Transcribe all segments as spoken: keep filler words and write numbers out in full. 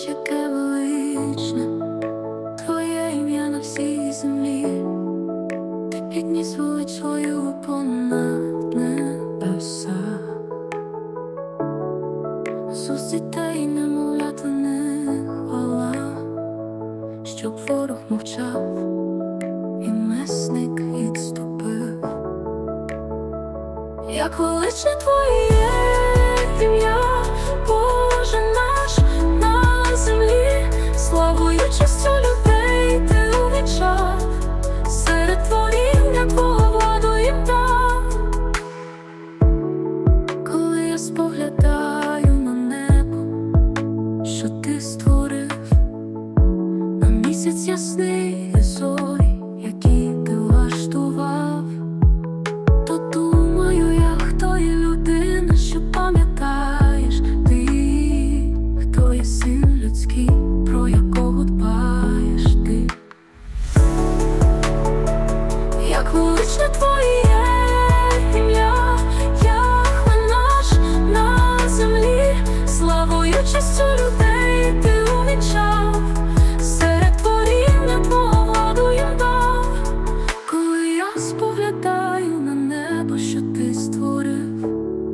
наш, яке величне, Твоє ім'я на всій землі. Ти підніс велич свою понад небеса. Ісус, дітей немовлят, не хвала, щоб ворог мовчав і месник відступив. Як величне Твоє ім'я, Боже наш на землі, славою, честю людей Ти увінчав, серед творіння Твого владу їм дав. Коли я споглядаю на небо, що Ти створив, на місяць ясний і зорі, які Ти влаштував, то думаю я, хто є людина, що пам'ятаєш ти, хто є син людський, про якого дбаєш ти. Як величне Твоє ім'я, Яхве наш на землі, славою, честю людей Ти увінчав, серед творіння Твого владу їм дав. Коли я споглядаю на небо, що Ти створив,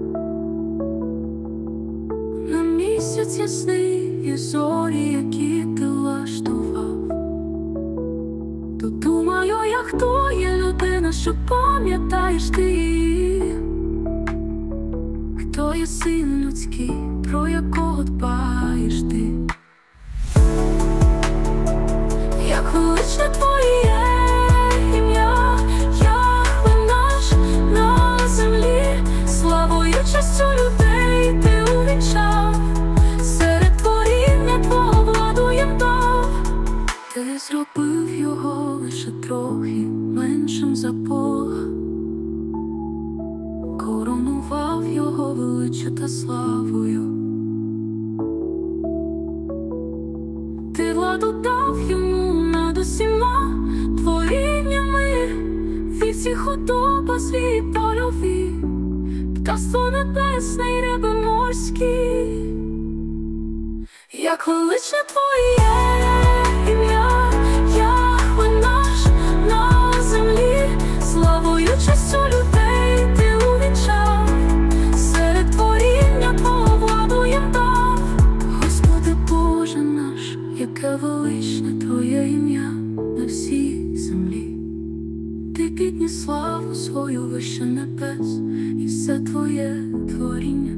на місяць ясний і зорі, які Ти влаштував, то думаю я, хто є людина, що пам'ятаєш ти її, хто є син людський, про якого дбаєш ти. Як величне Твоє ім'я, Яхве наш на землі, славою, честю людей Ти увінчав, серед творіння Твого владу їм дав. Ти зробив його лише трохи меншим за Бога, коронував його величчю та славою. Ти владу дав йому над усіма творіннями, вівці, худоба, звір польові, птаство небесне й риби морські. Як величне Твоє ім'я, Яхве наш на землі, славою, честю людей Ти увінчав, серед творіння Твого владу їм дав. Господи Боже наш, яке величне Твоє ім'я на всій землі. Ти підніс славу свою вище небес, і все Твоє творіння